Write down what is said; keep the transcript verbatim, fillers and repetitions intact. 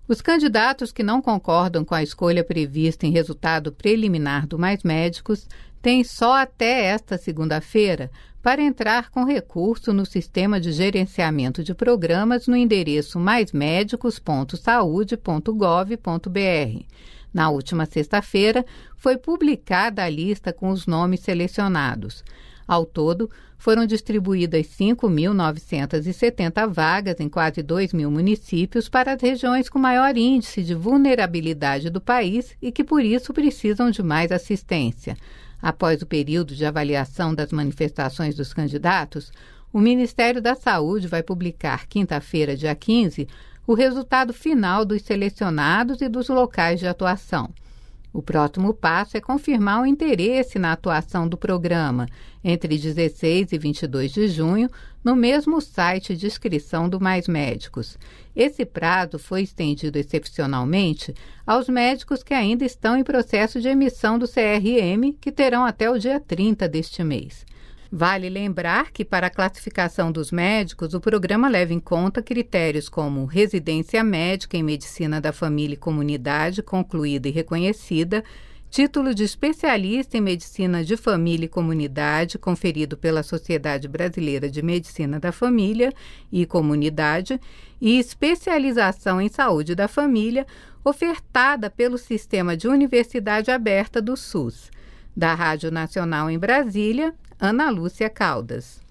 Os candidatos que não concordam com a escolha prevista em resultado preliminar do Mais Médicos têm só até esta segunda-feira para entrar com recurso no Sistema de Gerenciamento de Programas no endereço mais médicos ponto saúde ponto gov ponto br. Na última sexta-feira, foi publicada a lista com os nomes selecionados. Ao todo, foram distribuídas cinco mil novecentas e setenta vagas em quase dois mil municípios para as regiões com maior índice de vulnerabilidade do país e que, por isso, precisam de mais assistência. Após o período de avaliação das manifestações dos candidatos, o Ministério da Saúde vai publicar, quinta-feira, dia quinze, o resultado final dos selecionados e dos locais de atuação. O próximo passo é confirmar o interesse na atuação do programa, entre dezesseis e vinte e dois de junho, no mesmo site de inscrição do Mais Médicos. Esse prazo foi estendido excepcionalmente aos médicos que ainda estão em processo de emissão do C R M, que terão até o dia trinta deste mês. Vale lembrar que, para a classificação dos médicos, o programa leva em conta critérios como residência médica em medicina da família e comunidade concluída e reconhecida, título de especialista em medicina de família e comunidade conferido pela Sociedade Brasileira de Medicina da Família e Comunidade e especialização em saúde da família ofertada pelo Sistema de Universidade Aberta do SUS. Da Rádio Nacional em Brasília, Ana Lúcia Caldas.